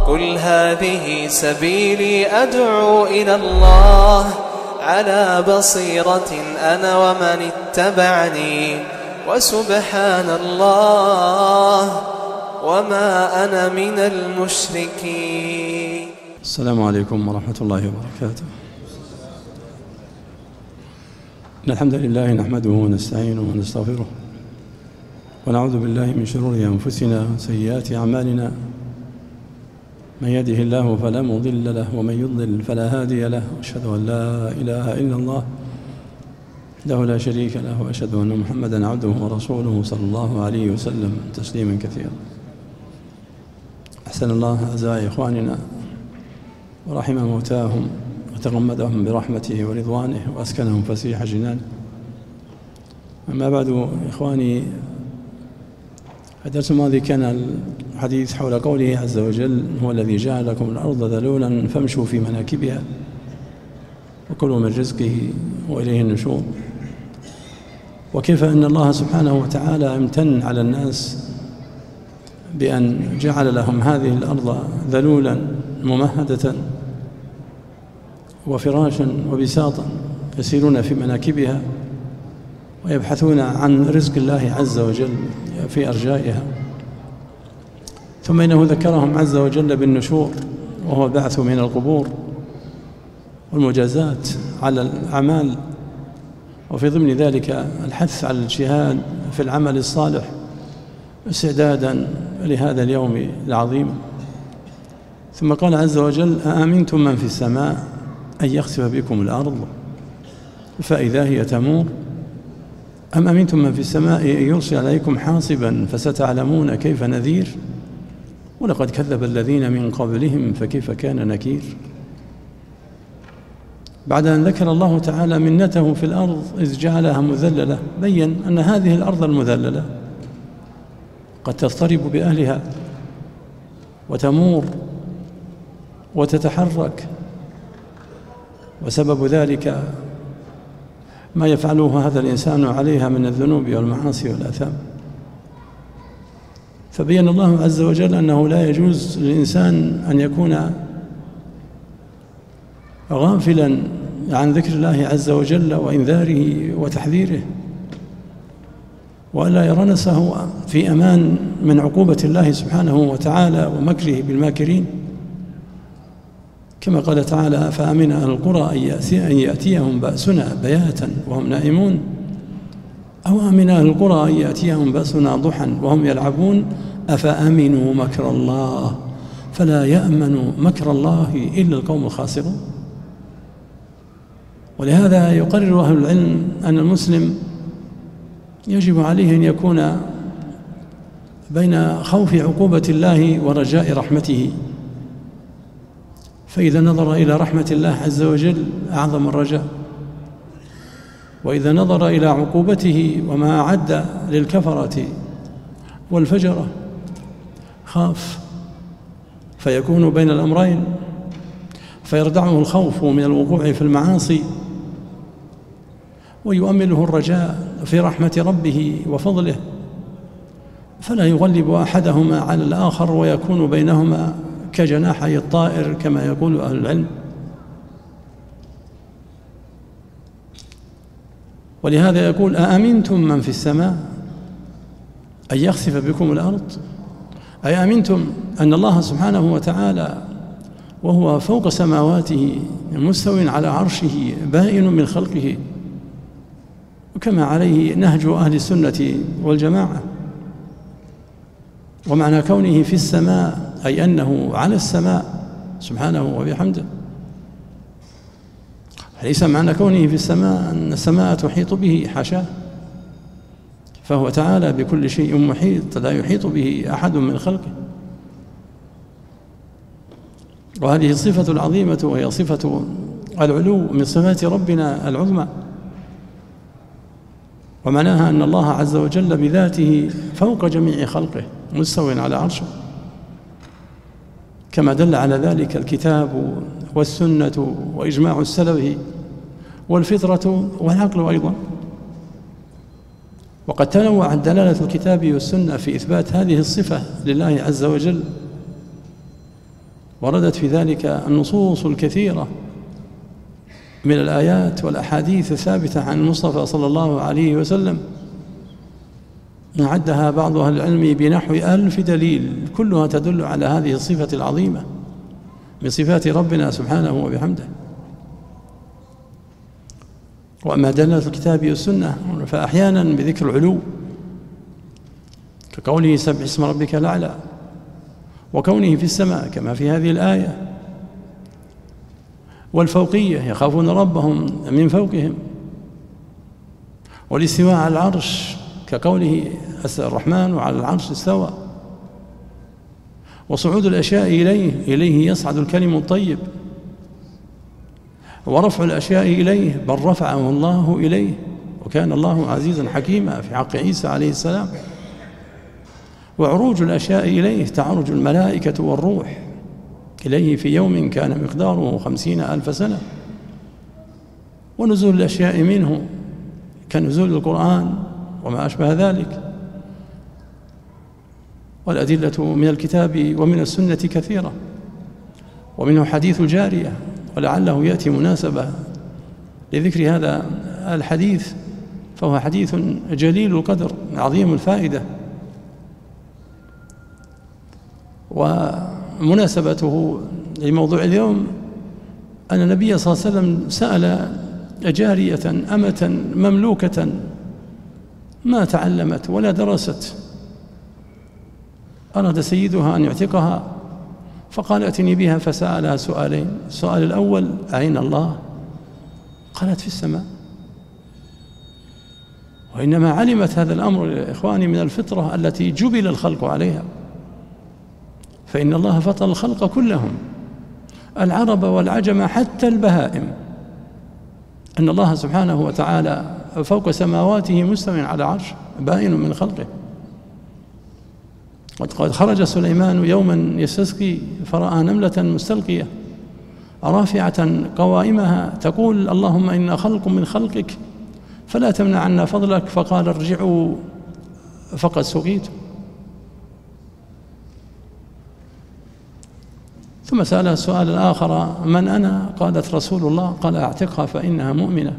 قل هذه سبيلي أدعو إلى الله على بصيرة أنا ومن اتبعني وسبحان الله وما أنا من المشركين. السلام عليكم ورحمة الله وبركاته. إن الحمد لله نحمده ونستعينه ونستغفره ونعوذ بالله من شرور أنفسنا وسيئات أعمالنا، من يهده الله فلا مضل له ومن يضلل فلا هادي له، وأشهد أن لا إله إلا الله وحده لا شريك له، وأشهد أن محمدًا عبده ورسوله صلى الله عليه وسلم تسليما كثيرا. أحسن الله أعزائي إخواننا ورحم موتاهم وتغمدهم برحمته ورضوانه وأسكنهم فسيح جنانه. أما بعد إخواني، الدرس الماضي كان الحديث حول قوله عز وجل: هو الذي جعل لكم الأرض ذلولا فامشوا في مناكبها وكلوا من رزقه وإليه النشور، وكيف أن الله سبحانه وتعالى امتن على الناس بأن جعل لهم هذه الأرض ذلولا ممهدة وفراشا وبساطا يسيرون في مناكبها ويبحثون عن رزق الله عز وجل في أرجائها. ثم إنه ذكرهم عز وجل بالنشور، وهو البعث من القبور والمجازات على الأعمال، وفي ضمن ذلك الحث على الاجتهاد في العمل الصالح استعدادا لهذا اليوم العظيم. ثم قال عز وجل: أأمنتم من في السماء أن يخسف بكم الأرض فإذا هي تمور أم أمنتم من في السماء أن يرسل عليكم حاصبا فستعلمون كيف نذير ولقد كذب الذين من قبلهم فكيف كان نكير. بعد أن ذكر الله تعالى منته في الأرض إذ جعلها مذللة، بين أن هذه الأرض المذللة قد تضطرب بأهلها وتمور وتتحرك، وسبب ذلك ما يفعله هذا الإنسان عليها من الذنوب والمعاصي والآثام. فبين الله عز وجل أنه لا يجوز للإنسان أن يكون غافلا عن ذكر الله عز وجل وإنذاره وتحذيره، وألا يرى نفسه في أمان من عقوبة الله سبحانه وتعالى ومكره بالماكرين، كما قال تعالى: فأمن أهل القرى أن يأتيهم بأسنا بياتا وهم نائمون أو أمن أهل القرى أن يأتيهم بأسنا ضحى وهم يلعبون أفأمنوا مكر الله فلا يأمن مكر الله إلا القوم الخاسرون. ولهذا يقرر أهل العلم أن المسلم يجب عليه أن يكون بين خوف عقوبة الله ورجاء رحمته، فإذا نظر إلى رحمة الله عز وجل أعظم الرجاء، وإذا نظر إلى عقوبته وما أعد للكفرة والفجرة خاف، فيكون بين الأمرين، فيردعه الخوف من الوقوع في المعاصي ويؤمله الرجاء في رحمة ربه وفضله، فلا يغلب أحدهما على الآخر ويكون بينهما كجناحي الطائر كما يقول أهل العلم. ولهذا يقول: أأمنتم من في السماء أن يخسف بكم الأرض، أي أمنتم أن الله سبحانه وتعالى وهو فوق سماواته مستو على عرشه بائن من خلقه، وكما عليه نهج أهل السنة والجماعة. ومعنى كونه في السماء أي أنه على السماء سبحانه وبحمده، ليس معنى كونه في السماء أن السماء تحيط به، حاشاه، فهو تعالى بكل شيء محيط لا يحيط به أحد من خلقه. وهذه الصفة العظيمة وهي صفة العلو من صفات ربنا العظمى، ومعناها أن الله عز وجل بذاته فوق جميع خلقه مستو على عرشه، كما دل على ذلك الكتاب والسنة وإجماع السلف والفطرة والعقل أيضا. وقد تنوعت دلالة الكتاب والسنة في إثبات هذه الصفة لله عز وجل، وردت في ذلك النصوص الكثيرة من الآيات والأحاديث الثابتة عن المصطفى صلى الله عليه وسلم، عدها بعض أهل العلم بنحو 1000 دليل، كلها تدل على هذه الصفة العظيمة من صفات ربنا سبحانه وبحمده. وأما دلالة الكتاب والسنة فأحيانا بذكر العلو كقوله سبح اسم ربك الأعلى، وكونه في السماء كما في هذه الآية، والفوقية يخافون ربهم من فوقهم، والاستواء على العرش كقوله الرحمن وعلى العرش استوى، وصعود الأشياء إليه يصعد الكلم الطيب، ورفع الأشياء إليه بل رفعه الله إليه، وكان الله عزيزا حكيما في حق عيسى عليه السلام، وعروج الأشياء إليه تعرج الملائكة والروح إليه في يوم كان مقداره 50,000 سنة، ونزول الأشياء منه كنزول القرآن وما أشبه ذلك. والأدلة من الكتاب ومن السنة كثيرة، ومنه حديث الجارية، ولعله يأتي مناسبة لذكر هذا الحديث، فهو حديث جليل القدر عظيم الفائدة. ومناسبته لموضوع اليوم أن النبي صلى الله عليه وسلم سأل جارية أمة مملوكة ما تعلمت ولا درست، أراد سيدها أن يعتقها، فقال ائتني بها، فسألها سؤالين. السؤال الأول أين الله؟ قالت في السماء. وإنما علمت هذا الأمر يا إخواني من الفطرة التي جبل الخلق عليها، فإن الله فطر الخلق كلهم، العرب والعجم حتى البهائم، أن الله سبحانه وتعالى فوق سماواته مستو على عرش باين من خلقه. وقد خرج سليمان يوما يستسقي فرأى نملة مستلقية رافعة قوائمها تقول اللهم إنا خلق من خلقك فلا تمنع عنا فضلك، فقال ارجعوا فقد سقيت. ثم سألها السؤال الآخر من أنا؟ قالت رسول الله. قال اعتقها فإنها مؤمنة.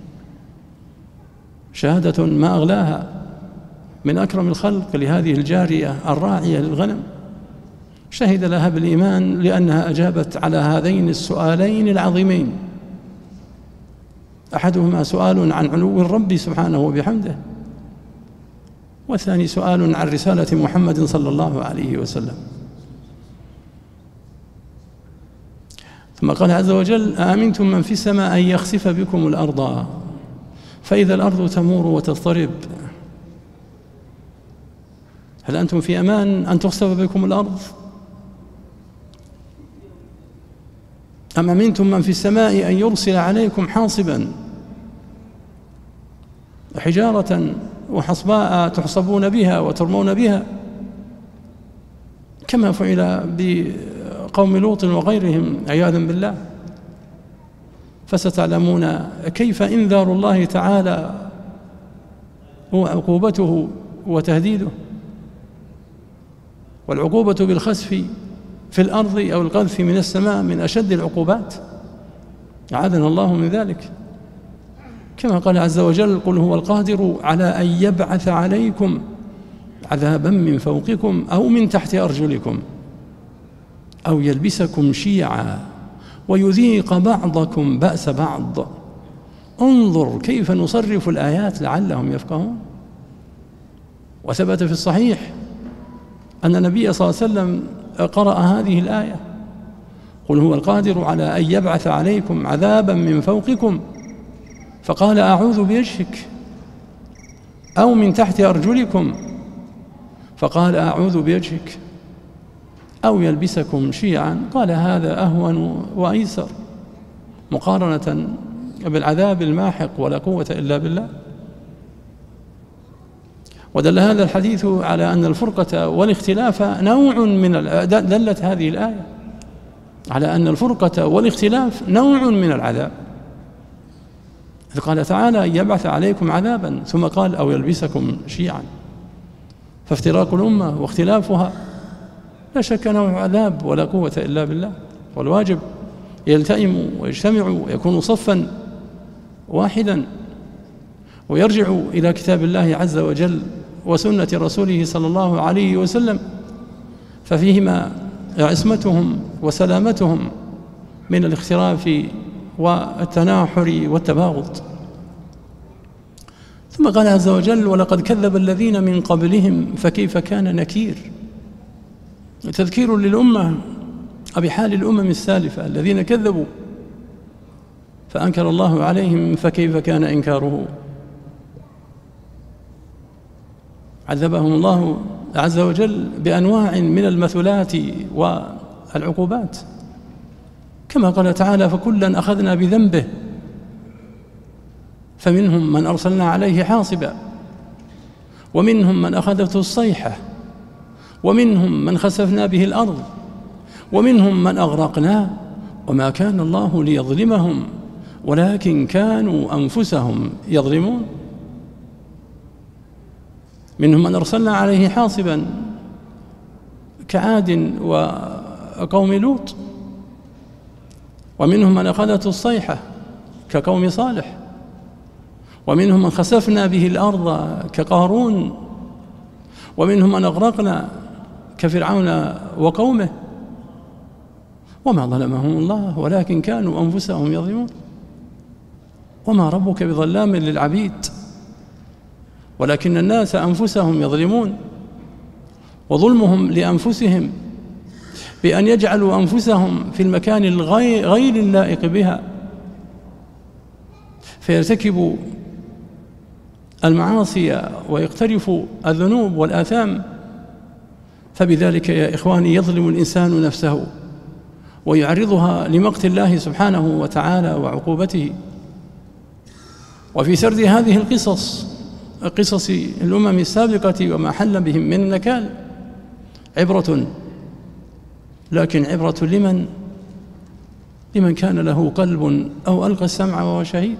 شهادة ما أغلاها من أكرم الخلق لهذه الجارية الراعية للغنم، شهد لها بالإيمان لأنها أجابت على هذين السؤالين العظيمين، أحدهما سؤال عن علو الرب سبحانه وبحمده، والثاني سؤال عن رسالة محمد صلى الله عليه وسلم. ثم قال عز وجل أأمنتم من في السماء أن يخسف بكم الأرض فإذا الأرض تمور وتضطرب. هل أنتم في أمان أن تخسف بكم الأرض؟ أم أمنتم من في السماء أن يرسل عليكم حاصبا حجارة وحصباء تحصبون بها وترمون بها، كما فعل بقوم لوط وغيرهم عياذا بالله. فستعلمون كيف إنذار الله تعالى وعقوبته وتهديده. والعقوبة بالخسف في الأرض أو القذف من السماء من أشد العقوبات، أعاذنا الله من ذلك، كما قال عز وجل قل هو القادر على أن يبعث عليكم عذابا من فوقكم أو من تحت أرجلكم أو يلبسكم شيعا ويذيق بعضكم بأس بعض انظر كيف نصرف الآيات لعلهم يفقهون. وثبت في الصحيح أن النبي صلى الله عليه وسلم قرأ هذه الآية قل هو القادر على أن يبعث عليكم عذابا من فوقكم، فقال أعوذ بوجهك، أو من تحت أرجلكم، فقال أعوذ بوجهك، أو يلبسكم شيعا، قال هذا أهون وأيسر مقارنة بالعذاب الماحق ولا قوة إلا بالله. ودل هذا الحديث على أن الفرقة والاختلاف نوع من دلت هذه الآية على أن الفرقة والاختلاف نوع من العذاب، إذ قال تعالى يبعث عليكم عذابا، ثم قال أو يلبسكم شيعا. فافتراق الأمة واختلافها لا شك أنه عذاب ولا قوة إلا بالله. والواجب يلتئموا ويجتمعوا ويكونوا صفا واحدا ويرجعوا إلى كتاب الله عز وجل وسنة رسوله صلى الله عليه وسلم، ففيهما عصمتهم وسلامتهم من الاختلاف والتناحر والتباغض. ثم قال عز وجل: ولقد كذب الذين من قبلهم فكيف كان نكير. تذكير للأمة بحال الأمم السالفة الذين كذبوا فأنكر الله عليهم فكيف كان إنكاره. عذبهم الله عز وجل بأنواع من المثلات والعقوبات، كما قال تعالى: فكلا أخذنا بذنبه فمنهم من أرسلنا عليه حاصبا ومنهم من أخذته الصيحة ومنهم من خسفنا به الأرض ومنهم من أغرقنا وما كان الله ليظلمهم ولكن كانوا أنفسهم يظلمون. منهم من أرسلنا عليه حاصبا كعاد وقوم لوط، ومنهم من أخذته الصيحة كقوم صالح، ومنهم من خسفنا به الأرض كقارون، ومنهم من أغرقنا كفرعون وقومه وما ظلمهم الله ولكن كانوا أنفسهم يظلمون. وما ربك بظلام للعبيد ولكن الناس أنفسهم يظلمون، وظلمهم لأنفسهم بأن يجعلوا أنفسهم في المكان غير اللائق بها فيرتكبوا المعاصي ويقترفوا الذنوب والآثام. فبذلك يا إخواني يظلم الإنسان نفسه ويعرضها لمقت الله سبحانه وتعالى وعقوبته. وفي سرد هذه قصص الأمم السابقة وما حل بهم من النكال عبرة، لكن عبرة لمن كان له قلب أو ألقى السمع وهو شهيد.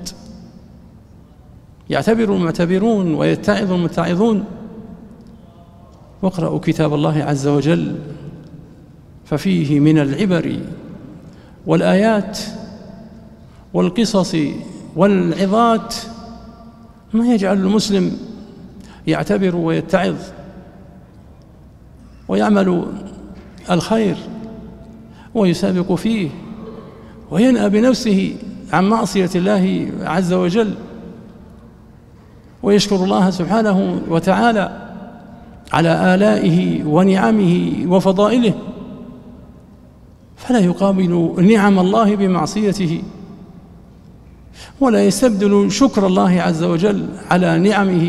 يعتبر المعتبرون ويتعظ المتعظون. واقرأوا كتاب الله عز وجل ففيه من العبر والآيات والقصص والعظات ما يجعل المسلم يعتبر ويتعظ ويعمل الخير ويسابق فيه وينأى بنفسه عن معصية الله عز وجل ويشكر الله سبحانه وتعالى على آلائه ونعمه وفضائله، فلا يقابل نعم الله بمعصيته ولا يستبدل شكر الله عز وجل على نعمه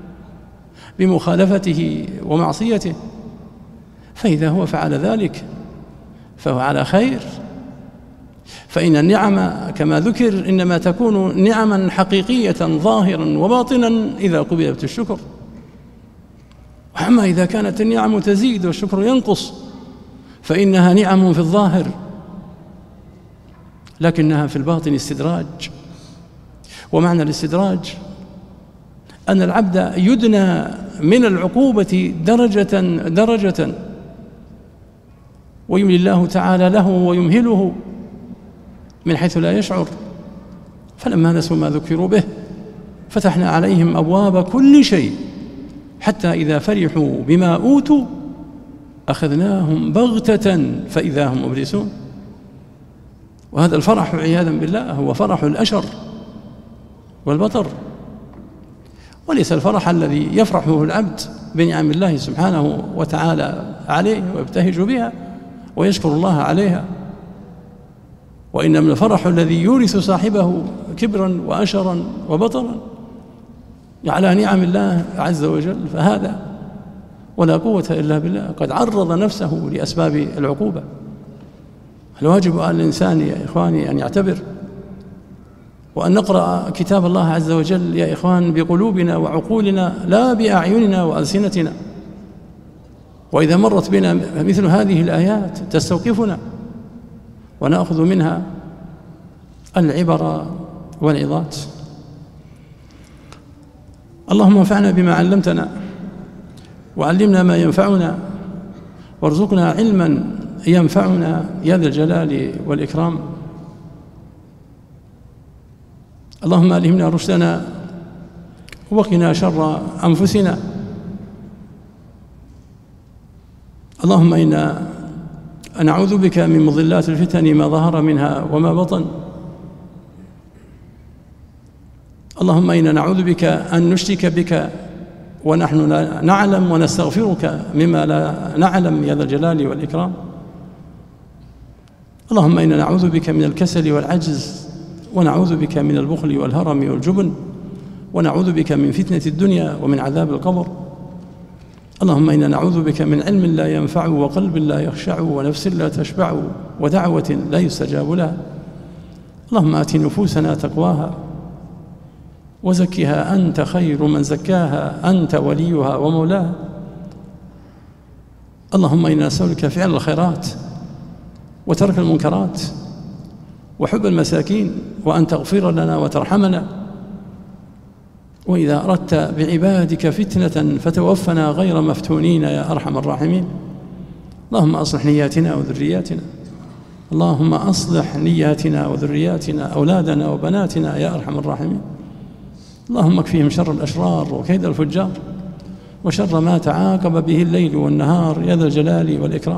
بمخالفته ومعصيته. فإذا هو فعل ذلك فهو على خير، فإن النعم كما ذكر إنما تكون نعما حقيقية ظاهرا وباطنا إذا قبلت الشكر. وأما إذا كانت النعم تزيد والشكر ينقص فإنها نعم في الظاهر لكنها في الباطن استدراج. ومعنى الاستدراج أن العبد يدنى من العقوبة درجة ويملي الله تعالى له ويمهله من حيث لا يشعر. فلما نسوا ما ذكروا به فتحنا عليهم أبواب كل شيء حتى إذا فرحوا بما أوتوا أخذناهم بغتة فإذا هم مبلسون. وهذا الفرح عياذا بالله هو فرح الأشر والبطر، وليس الفرح الذي يفرحه العبد بنعم الله سبحانه وتعالى عليه ويبتهج بها ويشكر الله عليها، وإنما الفرح الذي يورث صاحبه كبرا وأشرا وبطرا على نعم الله عز وجل. فهذا ولا قوة إلا بالله قد عرض نفسه لأسباب العقوبة. الواجب على الإنسان يا إخواني أن يعتبر وأن نقرأ كتاب الله عز وجل يا إخوان بقلوبنا وعقولنا لا بأعيننا وألسنتنا. وإذا مرت بنا مثل هذه الآيات تستوقفنا ونأخذ منها العبر والعظات. اللهم انفعنا بما علمتنا وعلمنا ما ينفعنا وارزقنا علما ينفعنا يا ذا الجلال والإكرام. اللهم ألهمنا رشدنا وقنا شر أنفسنا. اللهم إنا نعوذ بك من مضلات الفتن ما ظهر منها وما بطن. اللهم إنا نعوذ بك أن نشرك بك ونحن لا نعلم، ونستغفرك مما لا نعلم يا ذا الجلال والإكرام. اللهم إنا نعوذ بك من الكسل والعجز، ونعوذ بك من البخل والهرم والجبن، ونعوذ بك من فتنة الدنيا ومن عذاب القبر. اللهم إنا نعوذ بك من علم لا ينفع، وقلب لا يخشع، ونفس لا تشبع، ودعوة لا يستجاب لها. اللهم آت نفوسنا تقواها وزكها أنت خير من زكاها، أنت وليها ومولاها. اللهم إنا نسألك فعل الخيرات وترك المنكرات وحب المساكين، وأن تغفر لنا وترحمنا. وإذا أردت بعبادك فتنة فتوفنا غير مفتونين يا أرحم الراحمين. اللهم أصلح نياتنا وذرياتنا، اللهم أصلح نياتنا وذرياتنا، أولادنا وبناتنا يا أرحم الراحمين. اللهم اكفيهم شر الأشرار وكيد الفجار، وشر ما تعاقب به الليل والنهار يا ذا الجلال والإكرام.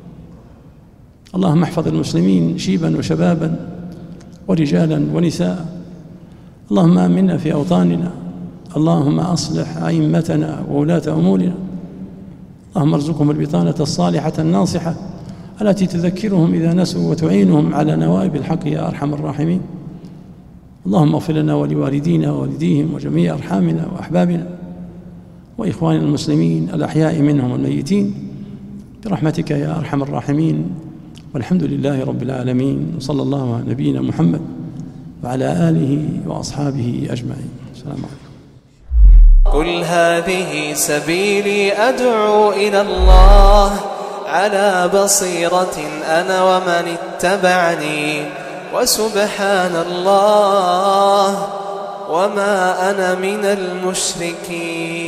اللهم احفظ المسلمين شيبا وشبابا ورجالا ونساء. اللهم آمنا في أوطاننا. اللهم أصلح أئمتنا وولاة أمورنا. اللهم ارزقهم البطانة الصالحة الناصحة التي تذكرهم إذا نسوا وتعينهم على نوائب الحق يا أرحم الراحمين. اللهم اغفر لنا ولوالدينا ووالديهم وجميع أرحامنا وأحبابنا وإخواننا المسلمين الأحياء منهم والميتين برحمتك يا أرحم الراحمين. والحمد لله رب العالمين، وصلى الله على نبينا محمد وعلى آله وأصحابه أجمعين. السلام عليكم. قل هذه سبيلي أدعو إلى الله على بصيرة أنا ومن اتبعني، وسبحان الله وما أنا من المشركين.